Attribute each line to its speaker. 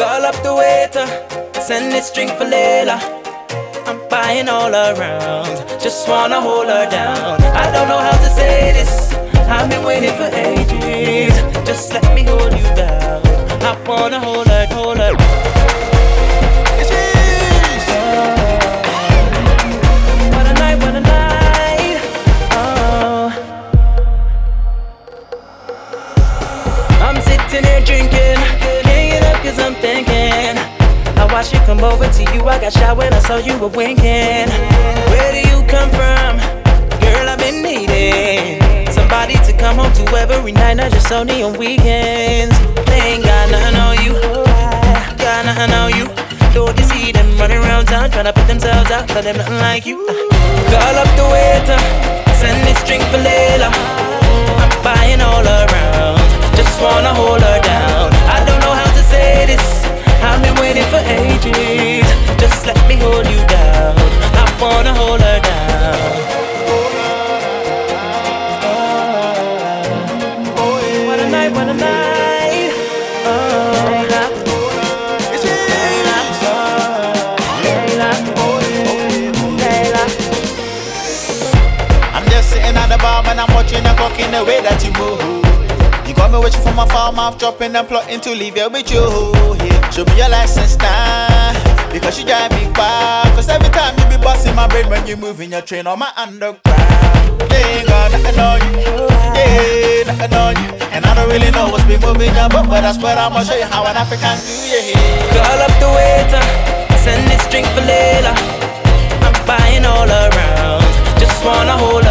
Speaker 1: Call up the waiter, send this drink for Layla. I'm buying all around, just wanna hold her down. I don't know how to say this, I've been waiting for ages. Just let me hold you down, I wanna hold her, hold her. It's this. What a night, what a night. Oh. I'm sitting here drinking, hanging up cause I'm thinking how I should come over to you. I got shot when I saw you were winking. Where do you come from? Girl, I've been needing somebody to come home to every night, not just only on weekends. They ain't got nothing on you, got nothing on you. Don't you see them running around town trying to put themselves out, but them nothing like you. Call up the waiter, send this drink for Layla. I'm buying all around, just wanna hold her down. I don't know how to say this, I've been waiting for ages. Just let me hold you down, I wanna hold her down. What a night, what a night. It's Layla.
Speaker 2: I'm just sitting at the bar and I'm watching the clock in the way that you move. You got me watching from my farm, mouth dropping and plotting to leave you with you. Yeah. Show me your license now, because you drive me wild. Cause every time you be busting my brain when you moving your train on my underground. They ain't got nothing on you, yeah, nothing on you. And I don't really know what's been moving your boat, but I swear I'ma show you how an African do, yeah.
Speaker 1: Call up the waiter, send this drink for Layla. I'm buying all around, just wanna hold